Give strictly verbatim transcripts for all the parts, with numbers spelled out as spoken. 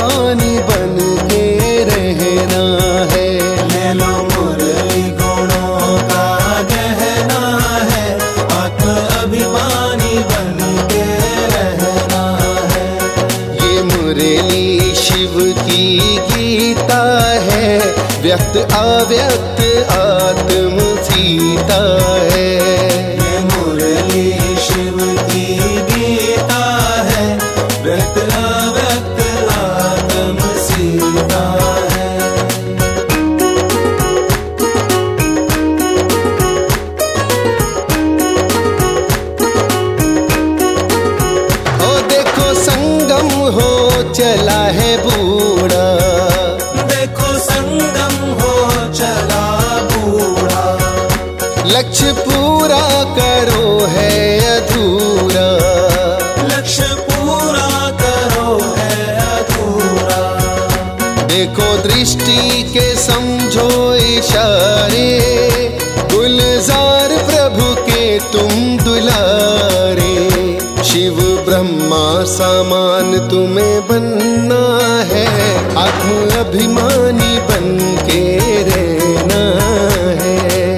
अभिमानी बन के रहना है। ले लो मुरली गुणों का गहना है, आत्म अभिमानी बन के रहना है। ये मुरली शिव की गीता है, व्यक्त अव्यक्त आत्म सीता है। ये मुरली शिव की गीता है, व्यक्त अव्यक्त आत्म सीता है। ओ देखो संगम हो चला है बूढ़ा, देखो संगम हो चला बूढ़ा। लक्ष्य पूरा करो है अधूरा, लक्ष्य पूरा करो है अधूरा। देखो दृष्टि के समझो इशारे, गुलजार प्रभु के तुम दुलारे। शिव ब्रह्मा समान तुम्हें बनना है, आत्म अभिमानी बन के रहना है।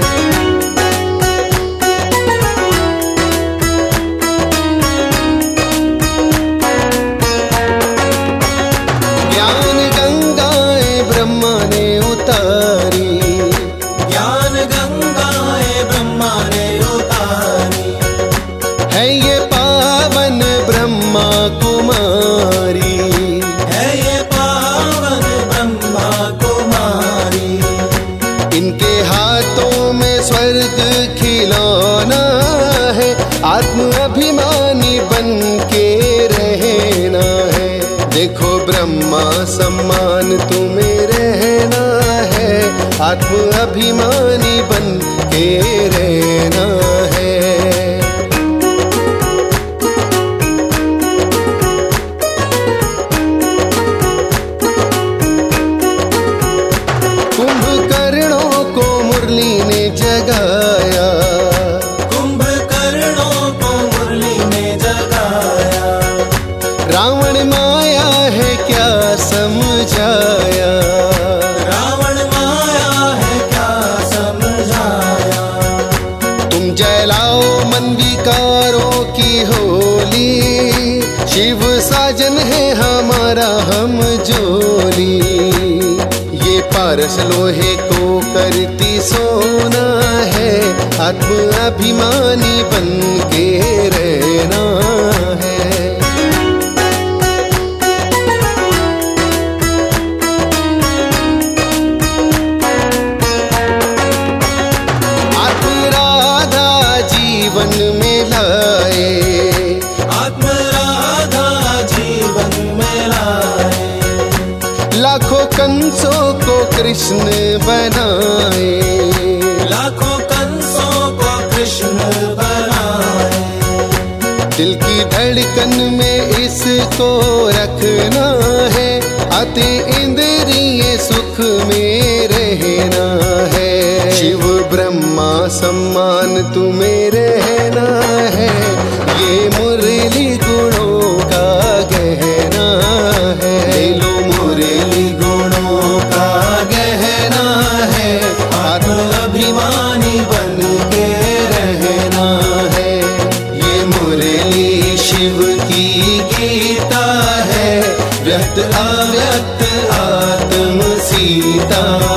ज्ञान गंगाएं ब्रह्मा ने उतारी, ज्ञान गंगाएं ब्रह्मा ने उतारी। है ये पावन ब्रह्मा कुमारी, है ये पावन ब्रह्मा कुमारी। इनके हाथों में स्वर्ग खिलौना है, आत्म अभिमानी बन के रहना है। देखो ब्रह्मा सम्मान तुम्हें रहना है, आत्म अभिमानी बन के रहना है। कुंभकर्णों को मुरली ने जगाया, कुंभकर्णों को मुरली ने जगाया। रावण माया है क्या समझाया, रावण माया है क्या समझाया। तुम जलाओ मन विकारों की होली, शिव साजन है हमारा हम जोली। ये पारस लोहे को करती सोना है, आत्म अभिमानी बन के रहना है। आत्म राधा जीवन में लाए, आत्म राधा जीवन में लाए। लाखों कंसों को कृष्ण बनाए, लाखों कंसों को कृष्ण बनाए। दिल की धड़कन में इसको रखना है, अति इंद्रिय सुख में रहना है। शिव ब्रह्मा सम्मान तुम्हें रहना है, ये मुरली गुणों का गहना है। ले लो मुरली गुणों का गहना है, आत्म अभिमानी बन के रहना है। ये मुरली शिव की गीता है, व्यक्त अव्यक्त आत्म सीता